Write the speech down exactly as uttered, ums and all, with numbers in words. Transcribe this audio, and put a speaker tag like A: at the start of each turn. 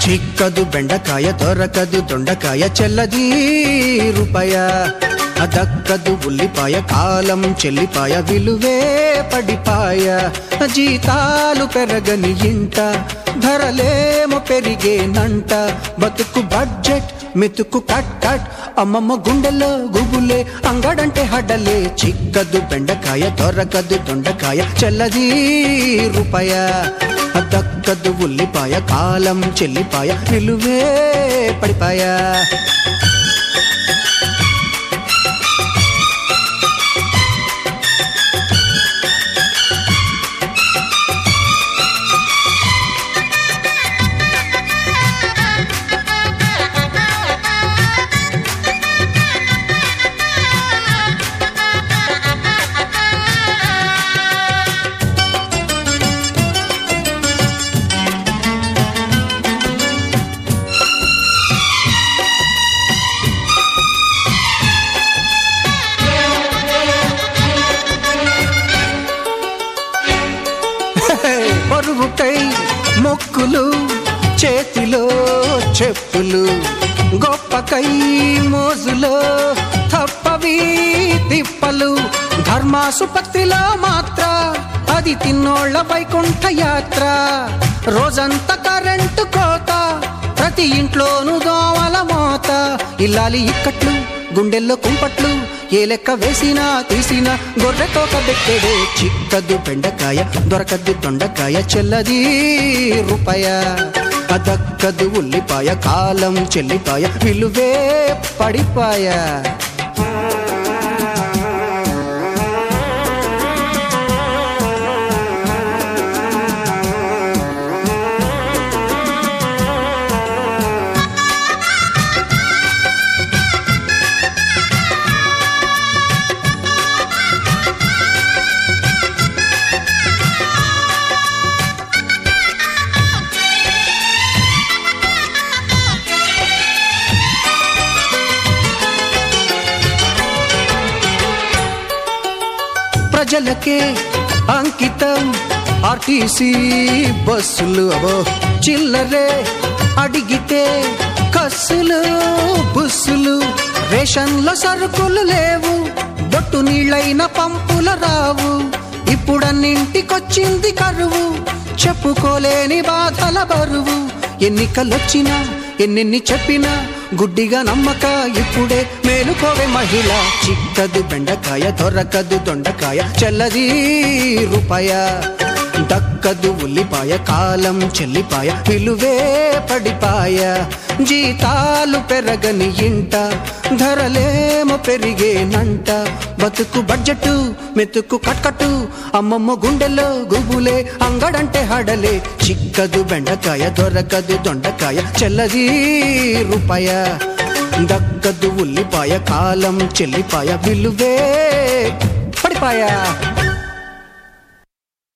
A: చిక్కదు బెండకాయ దొరకదు దొండకాయ చెల్లది రూపాయ దక్కదు ఉల్లిపాయ కాలం చెల్లిపాయ విలువే పడిపాయ జీతాలు పెరగని ఇంట ధరలేమో పెరిగేనంట బతుకు బడ్జెట్ మెతుకు కట్ కట్ అమ్మమ్మ గుండెల్లో గుబులే అంగడంటే హడలే చిక్కదు బెండకాయ దొరకదు దొండకాయ చెల్లది రూపాయ దక్కదు ఉల్లిపాయ కాలం చెల్లిపాయ విలువే పడిపాయ పరువుకై మొక్కులు చేతిలో చెప్పులు గొప్పకై మోజులో తప్పవి తిప్పలు ధర్మాసుపత్తిలో మాత్ర అది తిన్నోళ్ల వైకుంఠ యాత్ర రోజంతా కరెంటు కోత ప్రతి ఇంట్లోనూ దోమల మోత ఇల్లాలి ఇక్కట్లు గుండెల్లో కుంపట్లు ఏ లెక్క వేసినా తీసినా గొర్రె తోక బెట్టెడే చిక్కదు బెండకాయ దొరకదు దొండకాయ చెల్లది రూపాయ దక్కదు ఉల్లిపాయ కాలం చెల్లిపాయ విలువే పడిపాయ ప్రజలకే అంకితం ఆర్టీసీ బస్సులు అవో చిల్లరే అడిగితే కస్సులు బుస్సులు రేషన్లో సరుకులు లేవు బొట్టు నీళ్ళైన పంపుల రావు ఇప్పుడన్నింటికొచ్చింది కరువు చెప్పుకోలేని బాధల బరువు ఎన్నికలొచ్చినా ఎన్నెన్ని చెప్పినా గుడ్డిగా నమ్మక ఇప్పుడే మేలుకోవే మహిళ చిక్కదు బెండకాయ దొరకదు దొండకాయ చెల్లది రూపాయ దక్కదు ఉల్లిపాయ కాలం చెల్లిపాయ విలువే పడిపాయ జీతాలు పెరగని ఇంట ధరలేమో పెరిగేనంట బతుకు బడ్జెట్ మెతుకు కట్కట్టు అమ్మమ్మ గుండెల్లో గుబులే అంగడంటే హడలే చిక్కదు బెండకాయ దొరకదు దొండకాయ చెల్లది రూపాయ దక్కదు ఉల్లిపాయ కాలం చెల్లిపాయ విలువే పడిపాయ